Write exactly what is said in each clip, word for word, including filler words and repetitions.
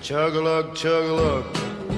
Chug-a-lug, chug-a-lug,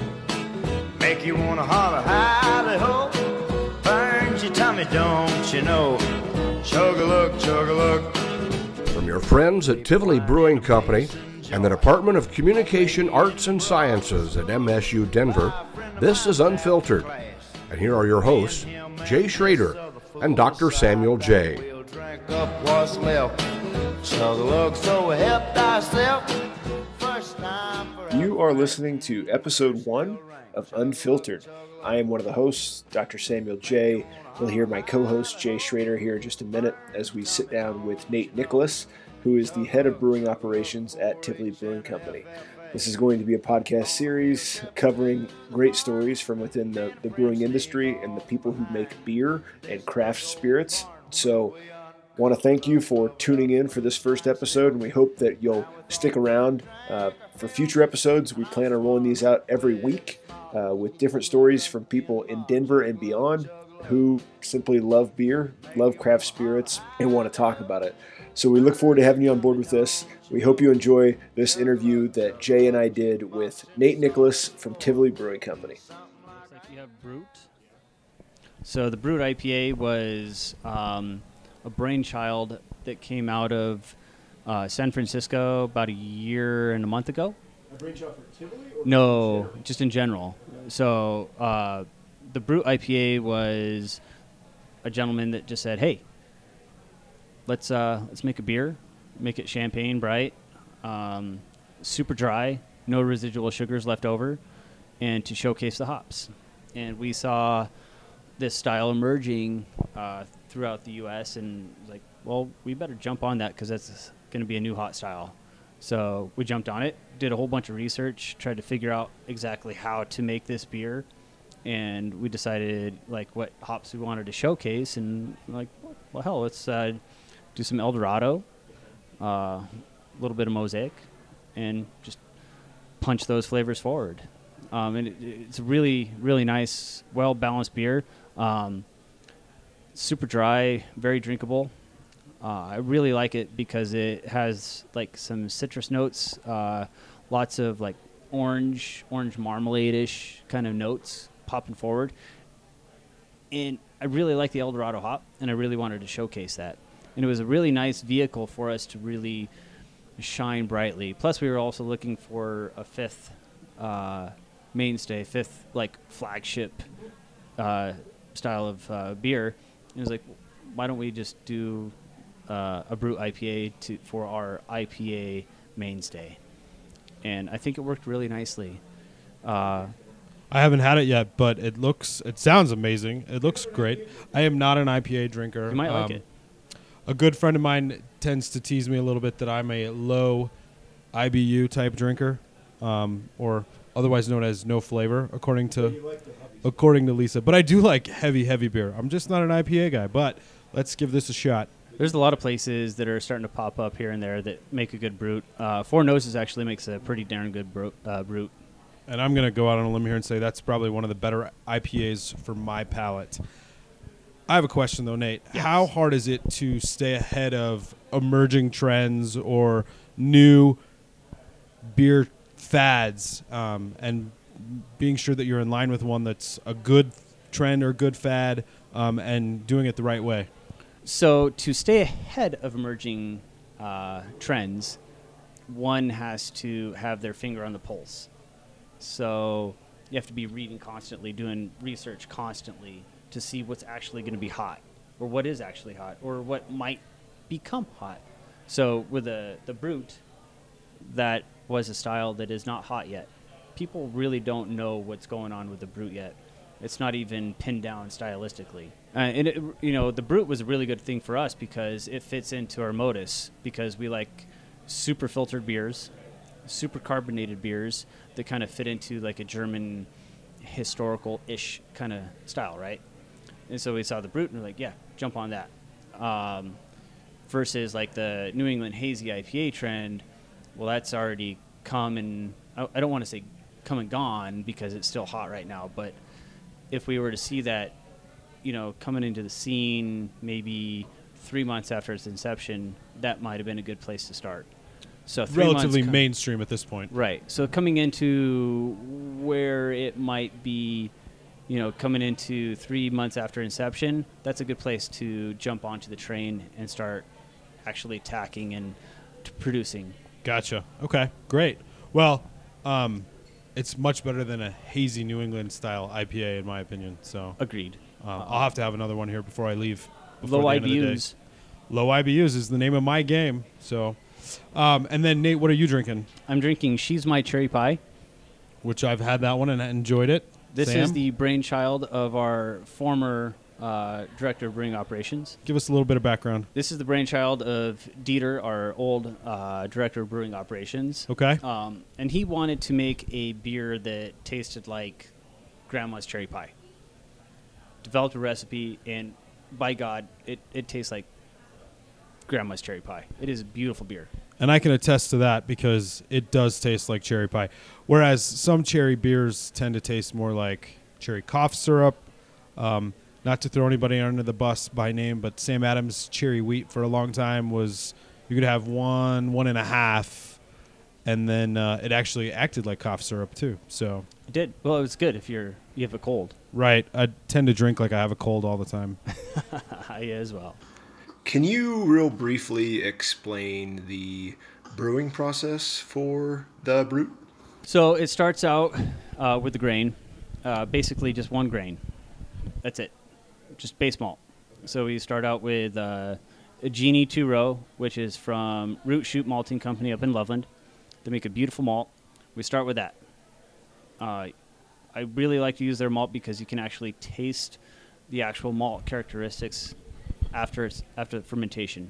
make you wanna holler, howdy-ho. Burns your tummy, don't you know? Chug-a-lug, chug-a-lug. From your friends at Tivoli Brewing Company and the Department of Communication, Arts, and Sciences at M S U Denver, this is Unfiltered. And here are your hosts, Jay Schrader and Doctor Samuel J. We'll drink up what's left. Chug-a-lug, so we helped ourselves. First time for You are listening to episode one of Unfiltered. I am one of the hosts, Doctor Samuel J. We'll hear my co-host, Jay Schrader, here in just a minute as we sit down with Nate Nicholas, who is the head of brewing operations at Tivoli Brewing Company. This is going to be a podcast series covering great stories from within the, the brewing industry and the people who make beer and craft spirits. So I want to thank you for tuning in for this first episode, and we hope that you'll stick around uh, for future episodes. We plan on rolling these out every week uh, with different stories from people in Denver and beyond who simply love beer, love craft spirits, and want to talk about it. So we look forward to having you on board with this. We hope you enjoy this interview that Jay and I did with Nate Nicholas from Tivoli Brewing Company. Looks like you have Brute. So the Brute I P A was um, a brainchild that came out of uh, San Francisco about a year and a month ago. A brainchild for Tivoli? Or No, just in general. So uh, the Brute I P A was a gentleman that just said, hey, let's uh, let's make a beer, make it champagne bright, um, super dry, no residual sugars left over, and to showcase the hops. And we saw this style emerging uh, throughout the U S and like, well, we better jump on that because that's going to be a new hot style. So we jumped on it, did a whole bunch of research, tried to figure out exactly how to make this beer, and we decided like what hops we wanted to showcase, and like, well, hell, let's uh, do some El Dorado, a uh, little bit of Mosaic, and just punch those flavors forward. Um, and it, it's a really, really nice, well-balanced beer. Um, super dry, very drinkable. Uh, I really like it because it has like some citrus notes, uh, lots of like orange, orange marmalade-ish kind of notes popping forward. And I really like the El Dorado hop, and I really wanted to showcase that. And it was a really nice vehicle for us to really shine brightly. Plus, we were also looking for a fifth uh, mainstay, fifth like flagship uh, style of uh, beer. And it was like, why don't we just do uh, a Brute I P A to, for our I P A mainstay? And I think it worked really nicely. Uh, I haven't had it yet, but it looks, it sounds amazing. It looks great. I am not an I P A drinker. you might Um, like it. A good friend of mine tends to tease me a little bit that I'm a low I B U type drinker, um, or otherwise known as no flavor, according to according to Lisa. But I do like heavy, heavy beer. I'm just not an I P A guy, but let's give this a shot. There's a lot of places that are starting to pop up here and there that make a good Brute. Uh, Four Noses actually makes a pretty darn good bro- uh, Brute. And I'm going to go out on a limb here and say that's probably one of the better I P As for my palate. I have a question, though, Nate. Yes. How hard is it to stay ahead of emerging trends or new beer fads um, and being sure that you're in line with one that's a good trend or good fad um, and doing it the right way? So to stay ahead of emerging uh, trends, one has to have their finger on the pulse. So you have to be reading constantly, doing research constantly to see what's actually going to be hot, or what is actually hot, or what might become hot. So with the, the Brute, that was a style that is not hot yet. People really don't know what's going on with the Brute yet. It's not even pinned down stylistically. Uh, and, it, you know, the Brute was a really good thing for us because it fits into our modus, because we like super filtered beers, super carbonated beers that kind of fit into like a German historical-ish kind of style, right? And so we saw the Brute and we're like, yeah, jump on that. Um, versus like the New England Hazy I P A trend, well, that's already come and, I, I don't want to say come and gone because it's still hot right now, but if we were to see that, you know, coming into the scene maybe three months after its inception, that might have been a good place to start. So three Relatively months com- mainstream at this point. Right. So coming into where it might be, you know, coming into three months after inception, that's a good place to jump onto the train and start actually tacking and t- producing. Gotcha. Okay, great. Well, um, it's much better than a hazy New England style I P A in my opinion. So Agreed. uh, I'll have to have another one here before I leave. before Low the end of the day. I B Us. Low I B Us is the name of my game. So, um, and then Nate, what are you drinking? I'm drinking She's My Cherry Pie. Which I've had that one and enjoyed it. This Sam? is the brainchild of our former uh, director of brewing operations. Give us a little bit of background. This is the brainchild of Dieter, our old uh, director of brewing operations. Okay. Um, and he wanted to make a beer that tasted like grandma's cherry pie. Developed a recipe, and by God, it, it tastes like grandma's cherry pie. It is a beautiful beer. And I can attest to that because it does taste like cherry pie. Whereas some cherry beers tend to taste more like cherry cough syrup. Um, not to throw anybody under the bus by name, but Sam Adams cherry wheat for a long time was you could have one, one and a half, and then uh, it actually acted like cough syrup too. So It did. Well, it was good if you're you have a cold. right, I tend to drink like I have a cold all the time. I as well. Can you real briefly explain the brewing process for the Brute? So it starts out uh, with the grain, uh, basically just one grain. That's it, just base malt. So we start out with uh, a Genie two row, which is from Root Shoot Malting Company up in Loveland. They make a beautiful malt. We start with that. Uh, I really like to use their malt because you can actually taste the actual malt characteristics after it's, after the fermentation.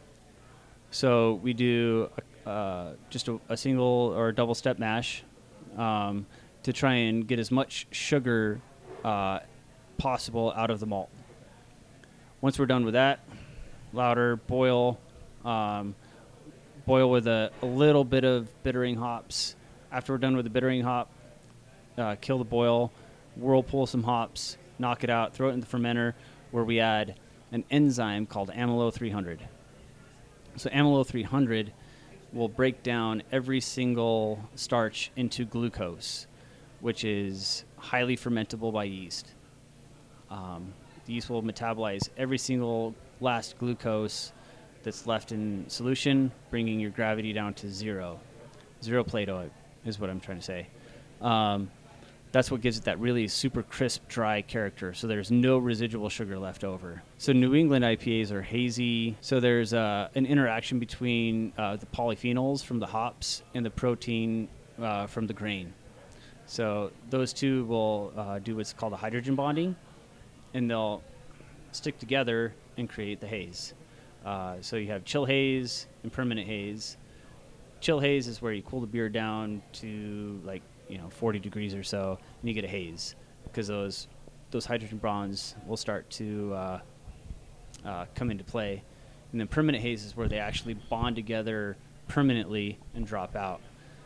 So we do uh, just a, a single or a double step mash um, to try and get as much sugar uh, possible out of the malt. Once we're done with that, louder, boil, um, boil with a, a little bit of bittering hops. After we're done with the bittering hop, uh, kill the boil, whirlpool some hops, knock it out, throw it in the fermenter where we add an enzyme called amylo three hundred. So amylo three hundred will break down every single starch into glucose, which is highly fermentable by yeast. Um, the yeast will metabolize every single last glucose that's left in solution, bringing your gravity down to zero. Zero Plato is what I'm trying to say. Um, that's what gives it that really super crisp, dry character. So there's no residual sugar left over. So New England I P As are hazy. So there's uh, an interaction between uh, the polyphenols from the hops and the protein uh, from the grain. So those two will uh, do what's called a hydrogen bonding, and they'll stick together and create the haze. Uh, so you have chill haze and permanent haze. Chill haze is where you cool the beer down to like you know forty degrees or so, and you get a haze because those those hydrogen bonds will start to uh, uh, come into play. And then permanent haze is where they actually bond together permanently and drop out.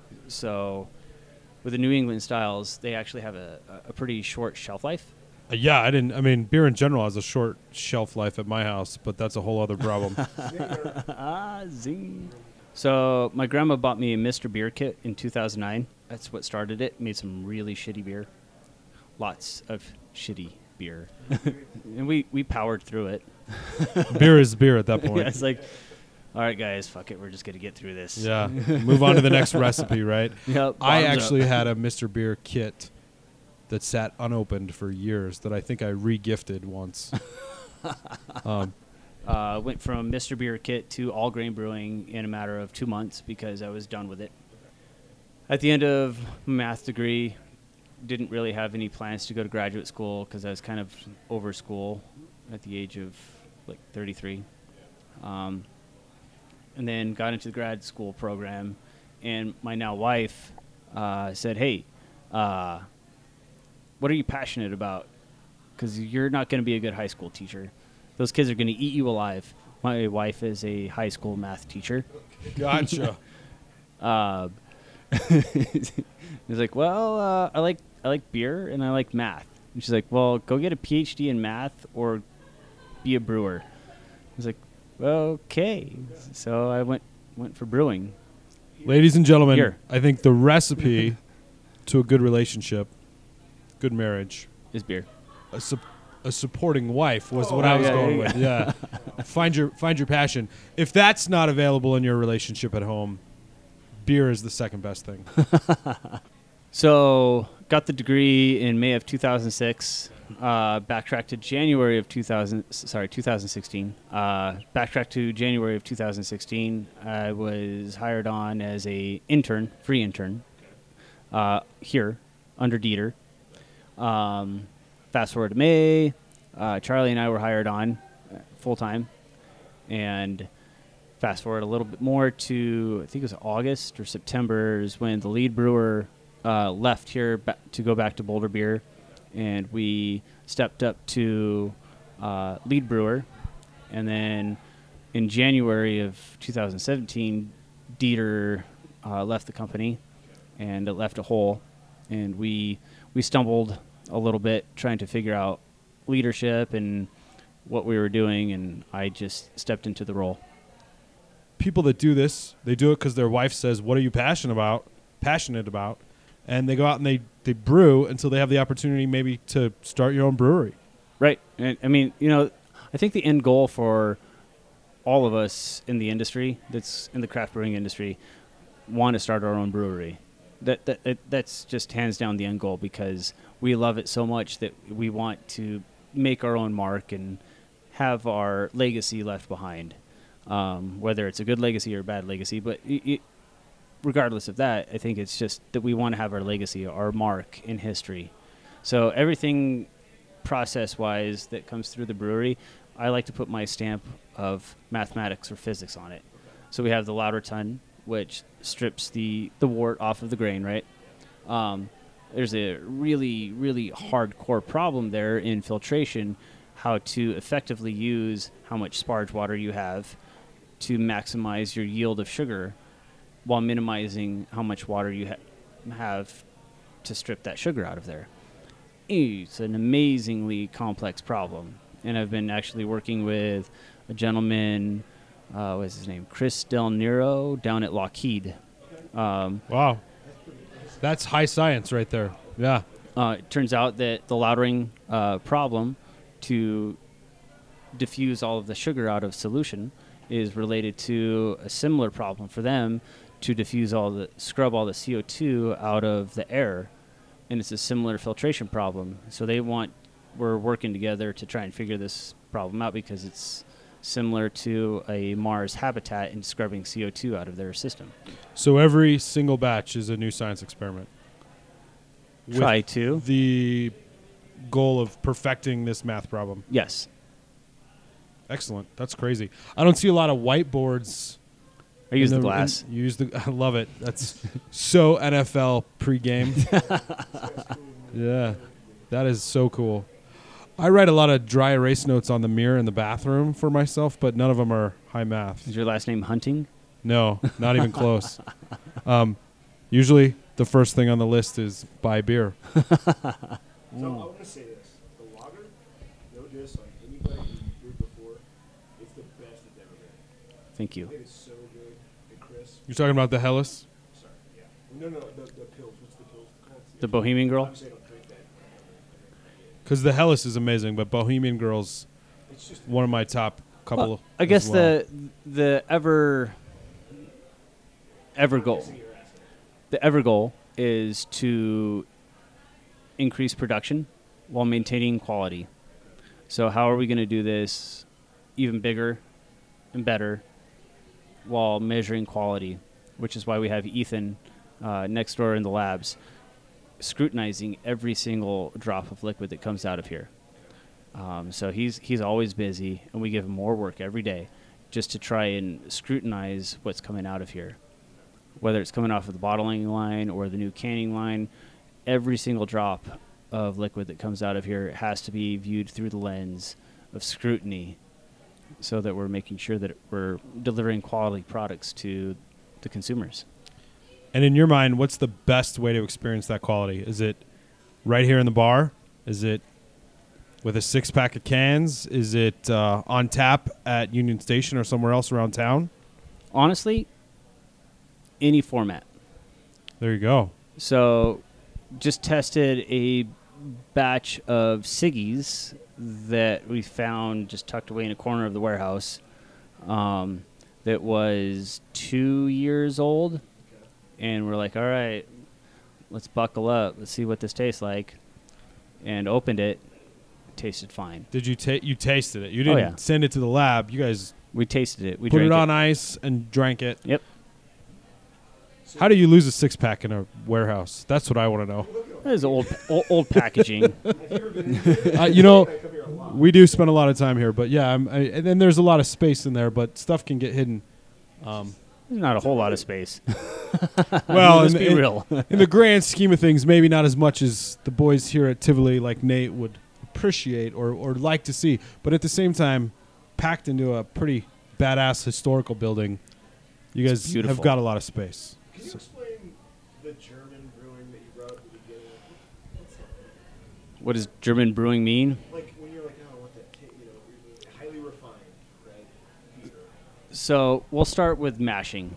So with the New England styles, they actually have a, a pretty short shelf life. Uh, yeah, I didn't. I mean, beer in general has a short shelf life at my house, but that's a whole other problem. Ah, zing. So my grandma bought me a Mister Beer kit in two thousand nine. That's what started it. Made some really shitty beer. Lots of shitty beer. And we, we powered through it. Beer is beer at that point. Yeah, it's like, all right, guys, fuck it. We're just going to get through this. Yeah. Move on to the next recipe, right? Yep, I bottoms actually up. had a Mister Beer kit that sat unopened for years that I think I re-gifted once. um, Uh, went from Mister Beer kit to all grain brewing in a matter of two months because I was done with it. At the end of my math degree, didn't really have any plans to go to graduate school because I was kind of over school at the age of like thirty-three. Um, and then got into the grad school program, and my now wife uh, said, hey, uh, what are you passionate about? Because you're not going to be a good high school teacher. Those kids are going to eat you alive. My wife is a high school math teacher. gotcha. Uh, he's like, well, uh, I like I like beer and I like math. And she's like, well, go get a P H D in math or be a brewer. I was like, well, okay. So I went went for brewing, Ladies and gentlemen, Here. I think the recipe to a good relationship, good marriage, Is beer. a, su- a supporting wife was what Oh, I was yeah, going there with. you Yeah. find your find your passion. If that's not available in your relationship at home, beer is the second best thing. So, got the degree in May of two thousand six. Uh, backtracked to January of two thousand. Sorry, two thousand sixteen. Uh, backtracked to January of two thousand sixteen. I was hired on as a intern, free intern, uh, here under Dieter. Um, fast forward to May. Uh, Charlie and I were hired on uh, full time, and fast forward a little bit more to I think it was August or September is when the lead brewer uh, left here ba- to go back to Boulder Beer, and we stepped up to uh, lead brewer, and then in January of two thousand seventeen, Dieter uh, left the company, and it left a hole, and we we stumbled a little bit trying to figure out leadership and what we were doing, and I just stepped into the role. People that do this, they do it because their wife says, "What are you passionate about?" Passionate about, and they go out and they, they brew until they have the opportunity maybe to start your own brewery. Right. And I mean, you know, I think the end goal for all of us in the industry, that's in the craft brewing industry, want to start our own brewery. That, that, that that's just hands down the end goal, because we love it so much that we want to make our own mark and have our legacy left behind. Um, whether it's a good legacy or a bad legacy, but it, it, regardless of that, I think it's just that we want to have our legacy, our mark in history. So everything process-wise that comes through the brewery, I like to put my stamp of mathematics or physics on it. So we have the lauter ton, which strips the, the wort off of the grain, right? Um, there's a really, really hardcore problem there in filtration, how to effectively use how much sparge water you have to maximize your yield of sugar while minimizing how much water you ha- have to strip that sugar out of there. It's an amazingly complex problem. And I've been actually working with a gentleman, uh, what's his name, Chris Del Nero, down at Lockheed. Um, Wow. That's high science right there. Yeah. uh, it turns out that the lautering uh, problem to diffuse all of the sugar out of solution is related to a similar problem for them to diffuse all the, scrub all the C O two out of the air. And it's a similar filtration problem. So they want, we're working together to try and figure this problem out, because it's similar to a Mars habitat in scrubbing C O two out of their system. So every single batch is a new science experiment. With Try to. the goal of perfecting this math problem. Yes. Excellent. That's crazy. I don't see a lot of whiteboards. I use in the glass. in- you use the. I love it. That's so N F L pregame. Yeah, that is so cool. I write a lot of dry erase notes on the mirror in the bathroom for myself, but none of them are high math. Is your last name Hunting? No, not even close. Um, usually, the first thing on the list is buy beer. So I want to say this: the lager, no diss on anybody who's brewed before, it's the best it's ever been. Thank you. It is so good and crisp. You're talking about the Hellas? Sorry, yeah. No, no, the, the pills. What's the pills called? The Bohemian Girl? Obviously, I don't drink that. Because the Hellas is amazing, but Bohemian Girl's It's just one of my top couple. Well, I as guess well. the the ever ever goal the ever goal is to increase production while maintaining quality. So how are we going to do this even bigger and better while measuring quality? Which is why we have Ethan uh, next door in the labs scrutinizing every single drop of liquid that comes out of here. Um, so he's he's always busy, and we give him more work every day just to try and scrutinize what's coming out of here. Whether it's coming off of the bottling line or the new canning line, every single drop of liquid that comes out of here has to be viewed through the lens of scrutiny, so that we're making sure that we're delivering quality products to the consumers. And in your mind, what's the best way to experience that quality? Is it right here in the bar? Is it with a six-pack of cans? Is it uh, on tap at Union Station or somewhere else around town? Honestly, any format. There you go. So just tested a batch of Siggies that we found just tucked away in a corner of the warehouse um, that was two years old. And we're like, all right, let's buckle up. Let's see what this tastes like. And opened it. It tasted fine. Did you ta- you tasted it? You Oh, didn't yeah. send it to the lab. You guys We tasted it. We put drank it on ice and drank it. Yep. How do you lose a six pack in a warehouse? That's what I want to know. That is old, old, old packaging. uh, you know, we do spend a lot of time here, but yeah, I'm, I, and then there's a lot of space in there, but stuff can get hidden. Um, There's not a whole lot of space. well, let's in, be in- real. in the grand scheme of things, maybe not as much as the boys here at Tivoli, like Nate, would appreciate or, or like to see. But at the same time, packed into a pretty badass historical building, you It's guys have beautiful. got a lot of space. Can you explain the German brewing that you brought up at the beginning? What does German brewing mean? Like when you're like, oh, what that, ta- you know, you're highly refined, right? Beer. So we'll start with mashing.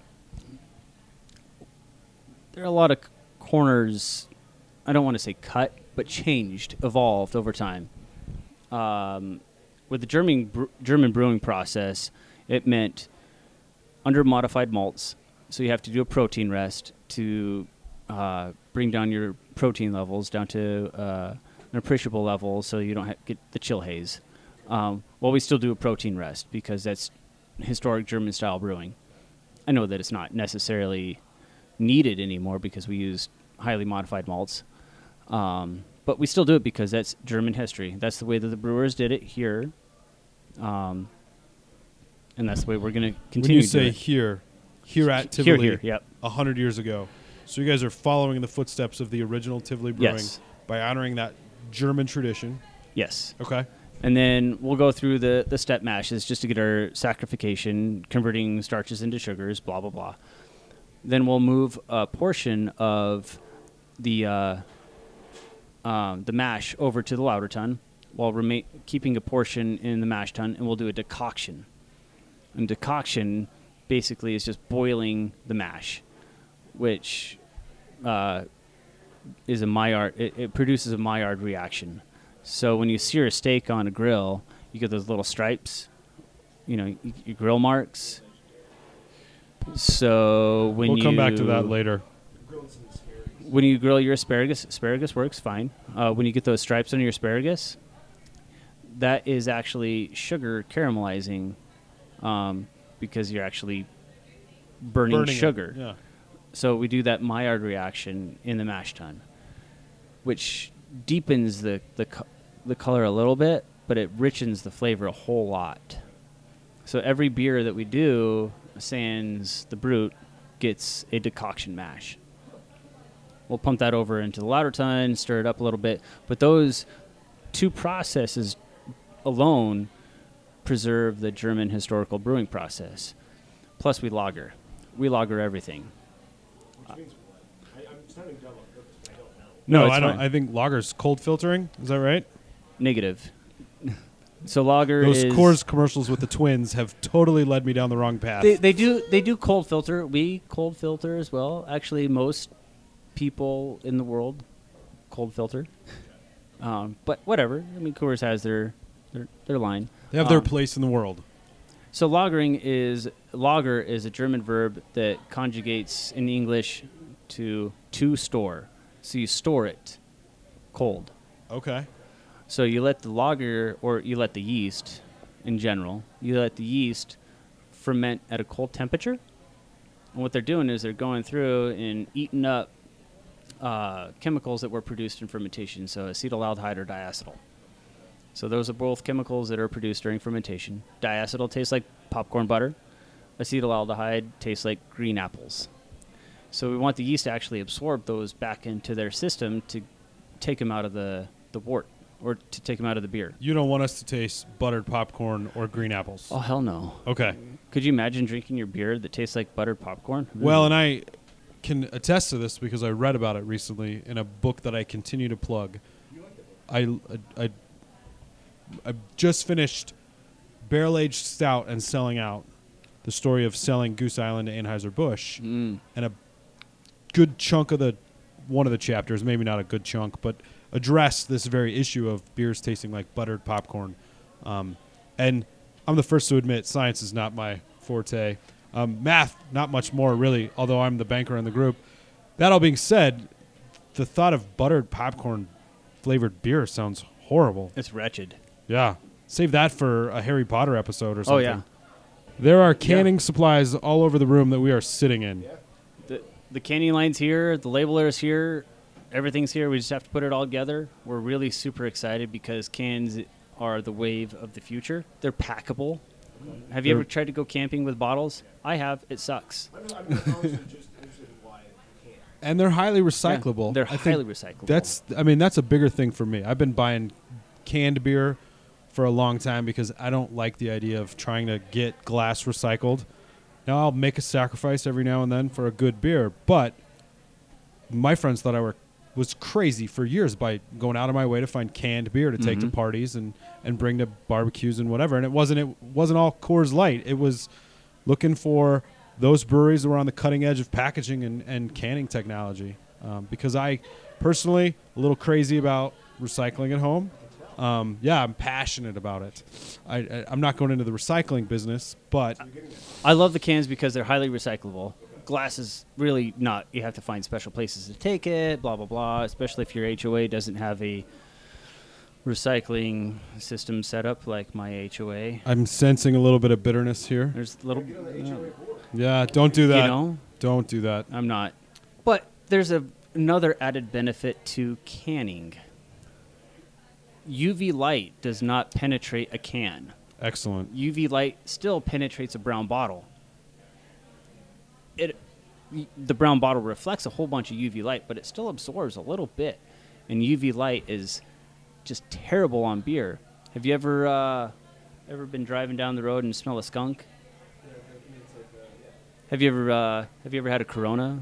There are a lot of c- corners, I don't want to say cut, but changed, evolved over time. Um, with the German bre- German brewing process, it meant under modified malts. So you have to do a protein rest to uh, bring down your protein levels down to uh, an appreciable level, so you don't ha- get the chill haze. Um, well, we still do a protein rest because that's historic German style brewing. I know that it's not necessarily needed anymore because we use highly modified malts. Um, but we still do it because that's German history. That's the way that the brewers did it here. Um, and that's the way we're going to When continue you to say do it. here, here at Here, Tivoli, here, yep. a hundred years ago, so you guys are following in the footsteps of the original Tivoli brewing Yes. by honoring that German tradition. Yes. Okay. And then we'll go through the, the step mashes just to get our saccharification, converting starches into sugars, blah, blah, blah. Then we'll move a portion of the uh, um, the mash over to the lauter tun while remain, keeping a portion in the mash tun, and we'll do a decoction. And decoction basically is just boiling the mash, which uh, is a Maillard. It, it produces a Maillard reaction. So when you sear a steak on a grill, you get those little stripes, you know, y- your grill marks. So when We'll you come back to that later. when you grill your asparagus, asparagus works fine. Uh, when you get those stripes on your asparagus, that is actually sugar caramelizing, um, because you're actually burning, Burning it, sugar. Yeah. So we do that Maillard reaction in the mash tun, which deepens the the co- the color a little bit, but it richens the flavor a whole lot. So every beer that we do, sans the brute, gets a decoction mash. We'll pump that over into the lauter tun, stir it up a little bit, but those two processes alone preserve the German historical brewing process. Plus, we lager. We lager everything. Which means what? I, I'm sounding dumb on purpose, but I don't know. No, No, it's I don't. fine. I think lager's cold filtering. Is that right? Negative. So lager Those is Coors commercials with the twins have totally led me down the wrong path. They, they do they do cold filter. We cold filter as well. Actually, most people in the world cold filter. Um, but whatever. I mean, Coors has their their, their line. they have their um, place in the world. So lagering is lager is a German verb that conjugates in English to to store. So you store it cold. Okay. So you let the lager, or you let the yeast, in general, you let the yeast ferment at a cold temperature. And what they're doing is they're going through and eating up uh, chemicals that were produced in fermentation, so acetaldehyde or diacetyl. So those are both chemicals that are produced during fermentation. Diacetyl tastes like popcorn butter. Acetaldehyde tastes like green apples. So we want the yeast to actually absorb those back into their system to take them out of the, the wort, or to take them out of the beer. You don't want us to taste buttered popcorn or green apples. Oh, hell no. Okay. Could you imagine drinking your beer that tastes like buttered popcorn? Well, and I can attest to this because I read about it recently in a book that I continue to plug. I, I, I, I just finished Barrel Aged Stout and Selling Out. the story of selling Goose Island to Anheuser-Busch, Mm. and a good chunk of the one of the chapters, maybe not a good chunk, but addressed this very issue of beers tasting like buttered popcorn. Um, and I'm the first to admit science is not my forte. Um, math, not much more, really, although I'm the banker in the group. That all being said, the thought of buttered popcorn flavored beer sounds horrible. It's wretched. Yeah. Save that for a Harry Potter episode or something. Oh, yeah. There are canning supplies all over the room that we are sitting in. The, the canning line's here. The labeler is here. Everything's here. We just have to put it all together. We're really super excited because cans are the wave of the future. They're packable. Have you They're- ever tried to go camping with bottles? I have. It sucks. And they're highly recyclable. Yeah, they're I think highly recyclable. That's, I mean, that's a bigger thing for me. I've been buying canned beer for a long time because I don't like the idea of trying to get glass recycled. Now, I'll make a sacrifice every now and then for a good beer, but my friends thought I were was crazy for years by going out of my way to find canned beer to take to Mhm. parties and, and bring to barbecues and whatever. And it wasn't it wasn't all Coors Light. It was looking for those breweries that were on the cutting edge of packaging and, and canning technology. Um, because I personally a little crazy about recycling at home. Um, yeah, I'm passionate about it. I, I, I'm not going into the recycling business, but I love the cans because they're highly recyclable. Glass is really not. You have to find special places to take it, blah, blah, blah, especially if your H O A doesn't have a recycling system set up like my H O A. I'm sensing a little bit of bitterness here. There's a little, Yeah, don't do that. you know, Don't do that. I'm not. But there's a, another added benefit to canning. U V light does not penetrate a can. Excellent. U V light still penetrates a brown bottle. It, the brown bottle reflects a whole bunch of U V light, but it still absorbs a little bit. And U V light is just terrible on beer. Have you ever uh, ever been driving down the road and smell a skunk? Have you ever uh, have you ever had a Corona?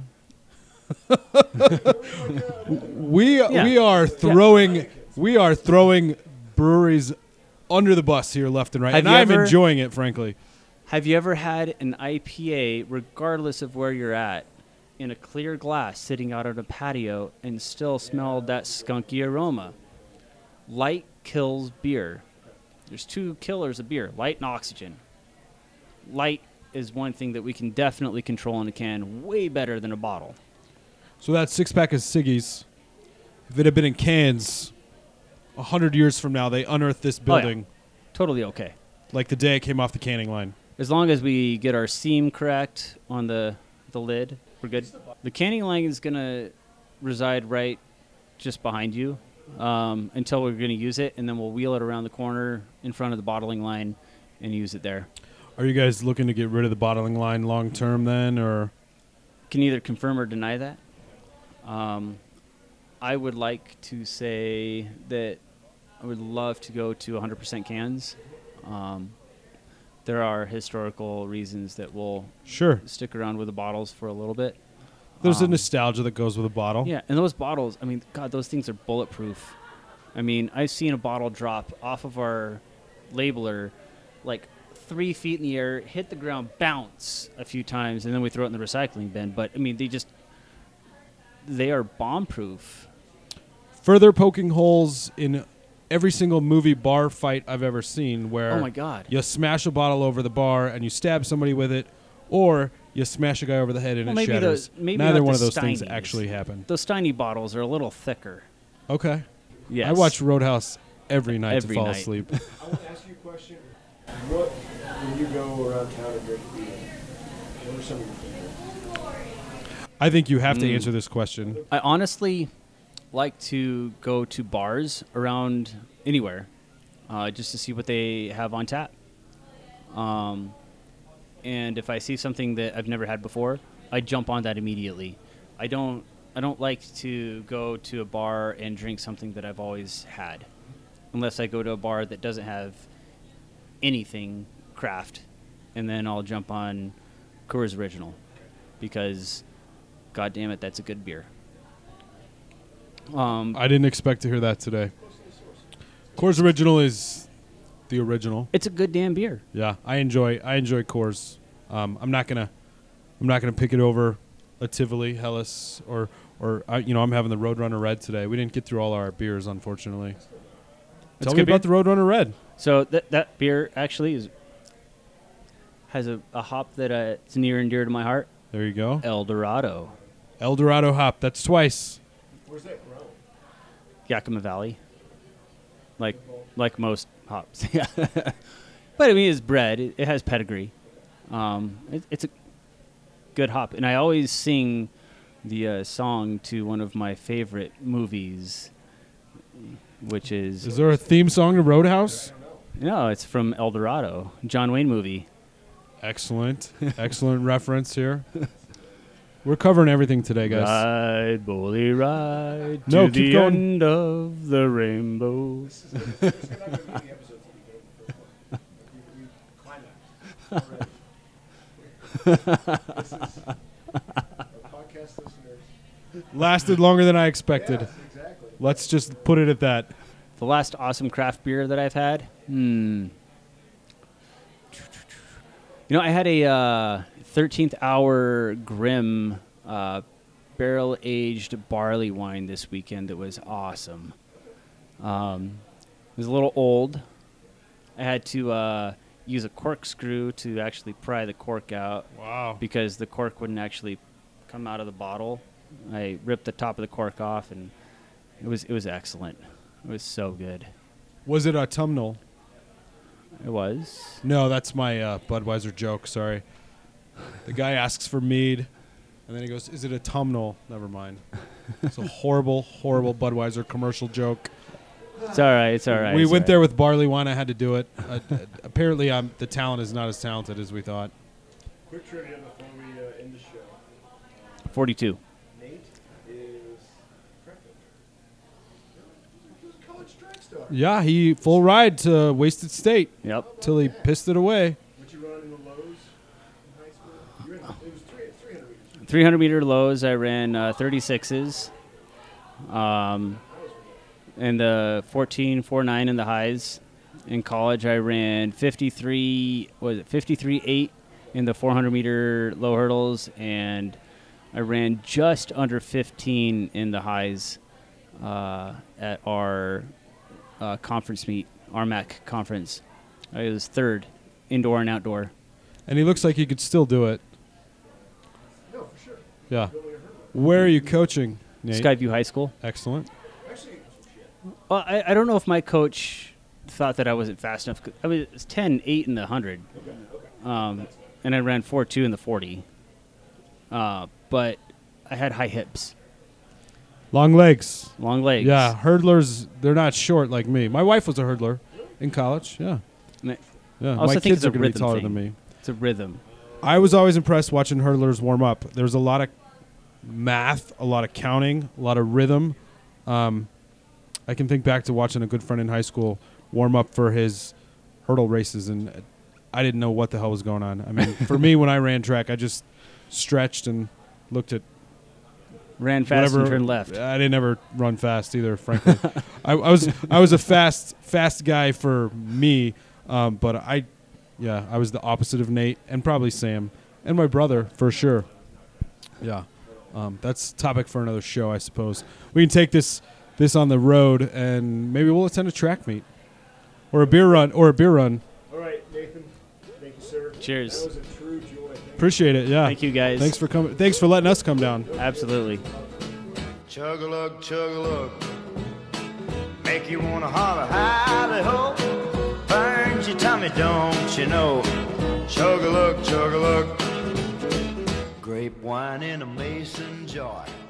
We Yeah. we are throwing we are throwing breweries under the bus here left and right, Have and you I'm ever- enjoying it, frankly. Have you ever had an I P A, regardless of where you're at, in a clear glass sitting out on a patio and still smelled that skunky aroma? Light kills beer. There's two killers of beer, light and oxygen. Light is one thing that we can definitely control in a can way better than a bottle. So that six pack of Siggies, if it had been in cans, a hundred years from now, they unearthed this Oh, yeah. building Totally okay. like the day it came off the canning line. As long as we get our seam correct on the the lid, we're good. The canning line is going to reside right just behind you um, until we're going to use it, and then we'll wheel it around the corner in front of the bottling line and use it there. Are you guys looking to get rid of the bottling line long term then, or Can either confirm or deny that. Um, I would like to say that I would love to go to one hundred percent cans. Um, there are historical reasons that we'll sure? stick around with the bottles for a little bit. There's a Um, nostalgia that goes with a bottle. Yeah, and those bottles, I mean, God, those things are bulletproof. I mean, I've seen a bottle drop off of our labeler like three feet in the air, hit the ground, bounce a few times, and then we throw it in the recycling bin. But, I mean, they just, they are bomb-proof. Further poking holes in every single movie bar fight I've ever seen where Oh, my God. you smash a bottle over the bar and you stab somebody with it, or you smash a guy over the head and Well, it maybe shatters. the- maybe Neither not one the of those things Steinies. actually happen. Those tiny bottles are a little thicker. Okay. Yes. I watch Roadhouse every night Every to fall night. asleep. I want to ask you a question. What, when you go around town and drink beer, what are some of your favorites? I think you have to Mm. answer this question. I honestly like to go to bars around anywhere uh, just to see what they have on tap. Um, and if I see something that I've never had before, I jump on that immediately. I don't. I don't like to go to a bar and drink something that I've always had, unless I go to a bar that doesn't have anything craft, and then I'll jump on Coors Original because, God damn it, that's a good beer. Um, I didn't expect to hear that today. Coors Original is the original. it's a good damn beer. Yeah, I enjoy I enjoy Coors Um, I'm not gonna I'm not gonna pick it over a Tivoli, Helles, or or I, you know I'm having the Roadrunner Red today. We didn't get through all our beers, unfortunately. It's Tell me good about the Roadrunner Red. So that that beer actually is has a, a hop that uh, it's near and dear to my heart. There you go. El Dorado, El Dorado hop. That's twice. Where's that grown? Yakima Valley. Like like most hops, yeah. But I mean, it's bred. It, it has pedigree. Um, it, it's a good hop, and I always sing the uh, song to one of my favorite movies, which is Is there a theme song to Roadhouse? no, it's from El Dorado, John Wayne movie. Excellent. Excellent reference here. We're covering everything today, guys. Ride, bully, ride No, to keep the going. end of the rainbow. Lasted longer than I expected. Let's just put it at that. The last awesome craft beer that I've had. Hmm. You know, I had a uh, thirteenth hour Grim uh, barrel aged barley wine this weekend that was awesome. Um, it was a little old. I had to uh, use a corkscrew to actually pry the cork out Wow. because the cork wouldn't actually come out of the bottle. I ripped the top of the cork off, and it was it was excellent. It was so good. Was it autumnal? It was. No, that's my uh, Budweiser joke. Sorry. The guy asks for mead, and then he goes, "Is it autumnal?" Never mind. It's a horrible, horrible Budweiser commercial joke. It's all right. It's all right. we it's went all there with barley wine. I had to do it. Uh, uh, apparently, um, the talent is not as talented as we thought. Quick trivia before we uh, end the show. right. forty-two. Nate is college track star. Yeah, he full ride to Wasted State Yep. till he pissed it away. What you run in the lows in high school? You're in, it was three, three hundred meters. three hundred meter lows. I ran uh, thirty-sixes. Um, and the fourteen forty-nine in the highs. In college, I ran fifty-three. Was it fifty-three eight in the four hundred meter low hurdles, and I ran just under fifteen in the highs uh, at our uh, conference meet, R M A C conference. I was third, indoor and outdoor. And he looks like he could still do it. No, for sure. Yeah. Where are you coaching, Nate? Skyview High School. Excellent. Actually, Well, I, I don't know if my coach thought that I wasn't fast enough. I mean, it was ten eight in the one hundred. Um, and I ran four two in the forty. Uh, but I had high hips, Long legs. long legs. Yeah, hurdlers, they're not short like me. My wife was a hurdler in college. Yeah. And I- Yeah. also My think kids it's a are going to be rhythm taller thing. than me. It's a rhythm. I was always impressed watching hurdlers warm up. There was a lot of math, a lot of counting, a lot of rhythm. Um, I can think back to watching a good friend in high school warm up for his hurdle races, and I didn't know what the hell was going on. I mean, for me, when I ran track, I just stretched and looked at Ran fast whatever. and turned left. I didn't ever run fast either, frankly. I, I was I was a fast fast guy for me, um, but I, yeah, I was the opposite of Nate and probably Sam and my brother for sure. Yeah, um, that's topic for another show, I suppose. We can take this this on the road and maybe we'll attend a track meet or a beer run or a beer run. all right, Nathan. Thank you, sir. Cheers. That was a true joy. Thank Appreciate it. Yeah. Thank you, guys. Thanks for coming. Thanks for letting us come down. Absolutely. Chug-a-lug, chug-a-lug. Make you wanna holler, howdy-ho. Burns your tummy, don't you know? Chug-a-lug, chug-a-lug. Grape wine in a mason jar.